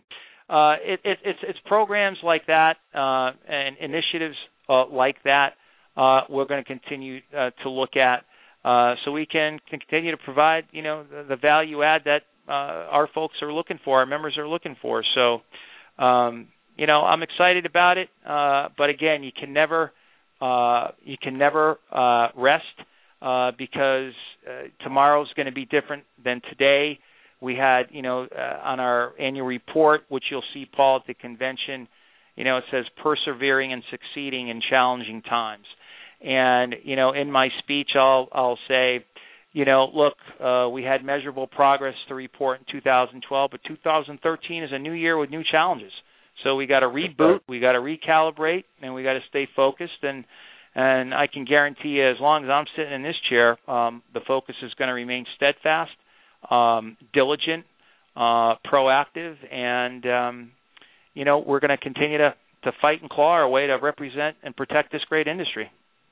it's programs like that and initiatives like that we're going to continue to look at so we can continue to provide, the value add that our folks are looking for, our members are looking for. So, I'm excited about it. But again, you can never rest because tomorrow's going to be different than today. We had, on our annual report, which you'll see, Paul, at the convention, it says persevering and succeeding in challenging times. And, in my speech, I'll say, look, we had measurable progress to report in 2012, but 2013 is a new year with new challenges. So we got to reboot, we got to recalibrate, and we got to stay focused. And I can guarantee you, as long as I'm sitting in this chair, the focus is going to remain steadfast, diligent, proactive, and we're going to continue to fight and claw our way to represent and protect this great industry.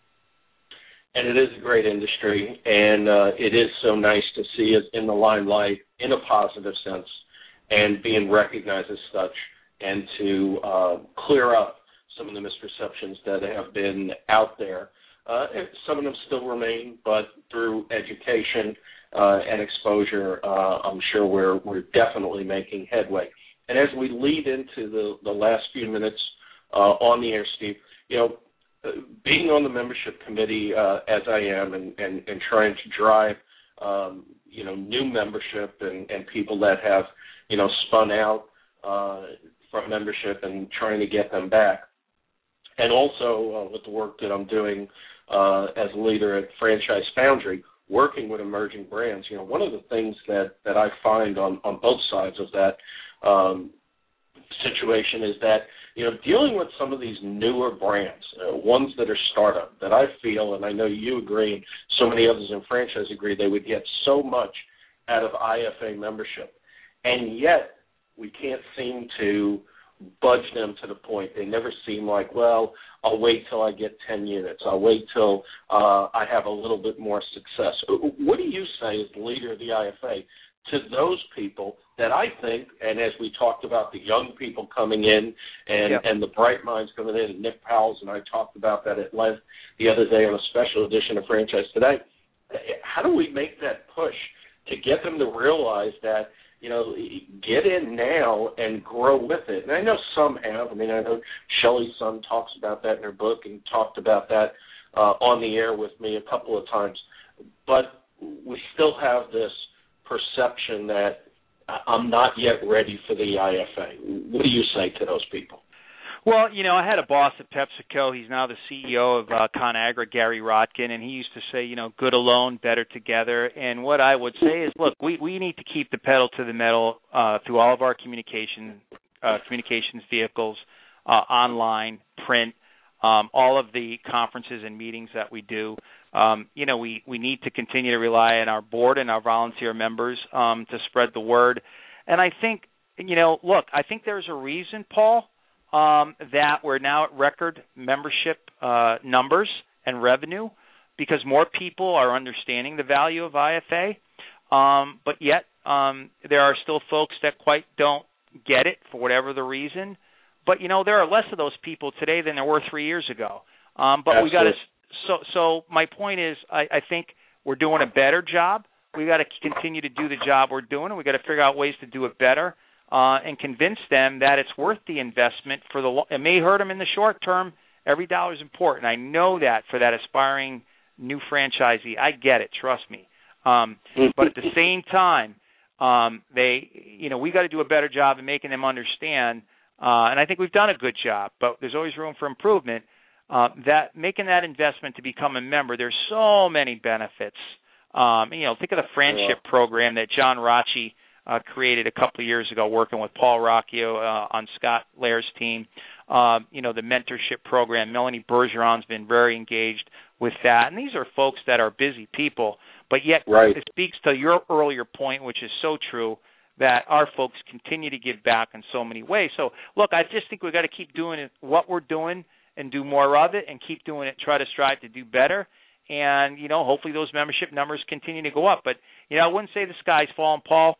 And it is a great industry, and it is so nice to see it in the limelight in a positive sense and being recognized as such, and to clear up some of the misperceptions that have been out there. Some of them still remain, but through education and exposure, I'm sure we're definitely making headway. And as we lead into the last few minutes on the air, Steve, being on the membership committee as I am and trying to drive, new membership and people that have, spun out from membership and trying to get them back. And also with the work that I'm doing as a leader at Franchise Foundry, working with emerging brands, one of the things that I find on both sides of that situation is that, dealing with some of these newer brands, ones that are startup, that I feel, and I know you agree, and so many others in franchise agree, they would get so much out of IFA membership. And yet we can't seem to budge them to the point. They never seem like, well, I'll wait till I get 10 units. I'll wait till I have a little bit more success. What do you say as the leader of the IFA to those people that I think, and as we talked about the young people coming in and the bright minds coming in, and Nick Powell's and I talked about that at length the other day on a special edition of Franchise Today, how do we make that push to get them to realize that, get in now and grow with it? And I know some have. I know Shelley Sun talks about that in her book and talked about that on the air with me a couple of times. But we still have this perception that I'm not yet ready for the IFA. What do you say to those people? Well, I had a boss at PepsiCo. He's now the CEO of ConAgra, Gary Rotkin, and he used to say, good alone, better together. And what I would say is, look, we need to keep the pedal to the metal through all of our communications vehicles, online, print, all of the conferences and meetings that we do. We need to continue to rely on our board and our volunteer members to spread the word. And I think, I think there's a reason, Paul, that we're now at record membership numbers and revenue, because more people are understanding the value of IFA. But yet there are still folks that quite don't get it for whatever the reason. But, there are less of those people today than there were 3 years ago. But we got to – so my point is I think we're doing a better job. We got to continue to do the job we're doing, and we got to figure out ways to do it better and convince them that it's worth the investment for the – it may hurt them in the short term. Every dollar is important. I know that for that aspiring new franchisee. I get it. Trust me. But at the same time, we got to do a better job in making them understand, and I think we've done a good job, but there's always room for improvement, that making that investment to become a member, there's so many benefits. Think of the friendship program that John Rocci created a couple of years ago working with Paul Rocchio on Scott Lair's team. The mentorship program, Melanie Bergeron's been very engaged with that. And these are folks that are busy people, but yet It speaks to your earlier point, which is so true, that our folks continue to give back in so many ways. So, look, I just think we've got to keep doing what we're doing and do more of it and keep doing it, try to strive to do better. And, hopefully those membership numbers continue to go up. But, I wouldn't say the sky's falling, Paul.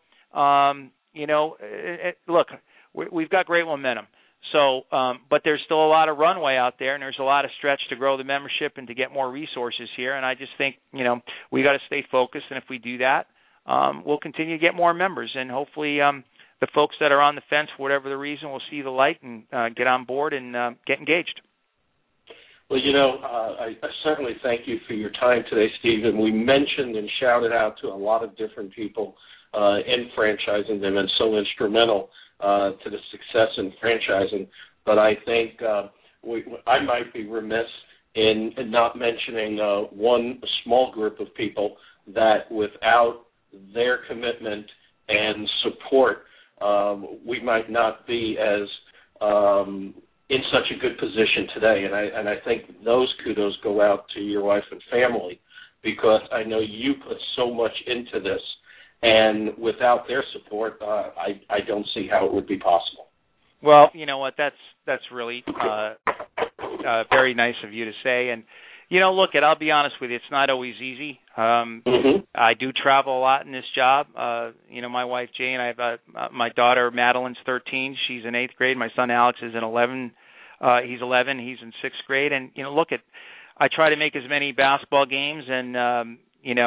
Look, we've got great momentum. So, but there's still a lot of runway out there, and there's a lot of stretch to grow the membership and to get more resources here. And I just think, we got to stay focused. And if we do that, we'll continue to get more members. And hopefully the folks that are on the fence, for whatever the reason, will see the light and get on board and get engaged. Well, I certainly thank you for your time today, Stephen. We mentioned and shouted out to a lot of different people in franchising them, and so instrumental to the success in franchising. But I think I might be remiss in not mentioning one small group of people that without their commitment and support, we might not be as in such a good position today. And I think those kudos go out to your wife and family, because I know you put so much into this. And without their support, I don't see how it would be possible. Well, you know what? That's really very nice of you to say. And look, I'll be honest with you, it's not always easy. I do travel a lot in this job. My wife Jane, I have my daughter Madeline's 13. She's in 8th grade. My son Alex is in 11. He's 11. He's in 6th grade. And I try to make as many basketball games and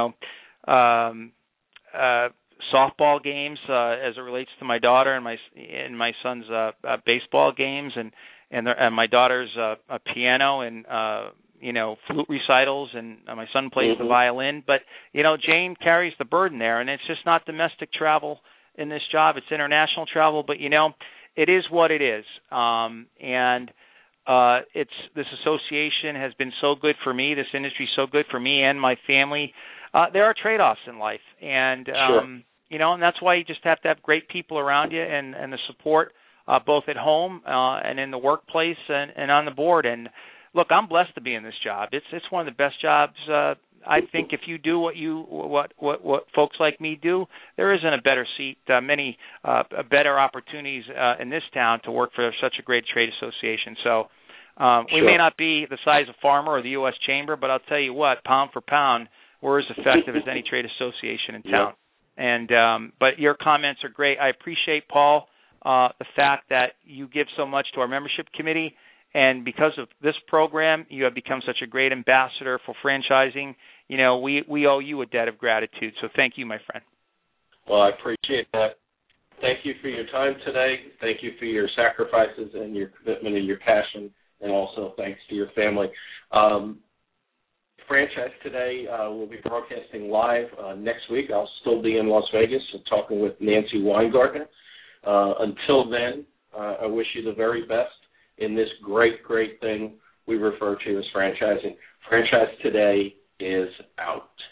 softball games as it relates to my daughter and my son's baseball games and my daughter's piano and flute recitals, and my son plays the violin. But Jane carries the burden there, and it's just not domestic travel in this job; it's international travel. But it is what it is, and this association has been so good for me. This industry is so good for me and my family. There are trade-offs in life, and and that's why you just have to have great people around you and the support both at home and in the workplace and on the board. And look, I'm blessed to be in this job. It's one of the best jobs. I think if you do what folks like me do, there isn't a better seat, many better opportunities in this town to work for such a great trade association. So we may not be the size of Farmer or the U.S. Chamber, but I'll tell you what, pound for pound, we're as effective as any trade association in town. And but your comments are great. I appreciate, Paul, the fact that you give so much to our membership committee, and because of this program, you have become such a great ambassador for franchising. We owe you a debt of gratitude. So thank you, my friend. Well, I appreciate that. Thank you for your time today. Thank you for your sacrifices and your commitment and your passion, and also thanks to your family. Franchise Today will be broadcasting live next week. I'll still be in Las Vegas talking with Nancy Weingartner. Until then, I wish you the very best in this great, great thing we refer to as franchising. Franchise Today is out.